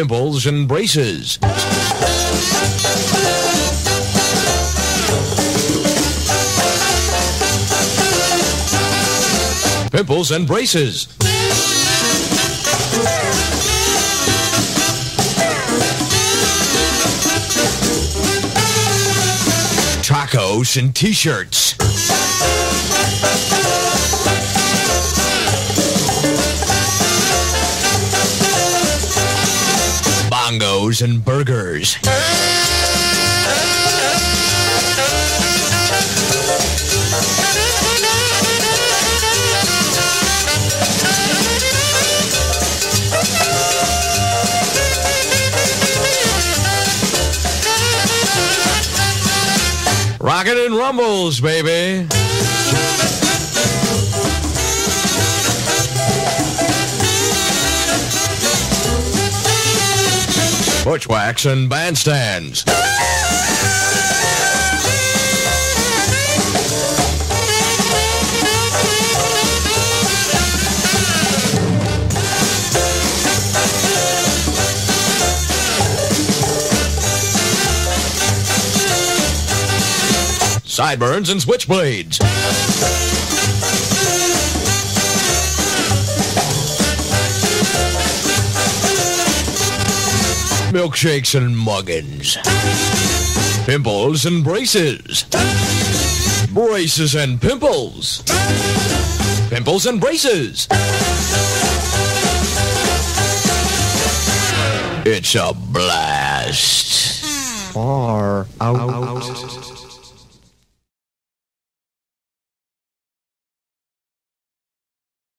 Pimples and braces. Pimples and braces. Tacos and t-shirts. Bongos and burgers. Rockin' and rumbles, baby. Bushwhacks and bandstands. Sideburns and switchblades. Milkshakes and muggins. Pimples and braces. Braces and pimples. Pimples and braces. It's a blast. Far out.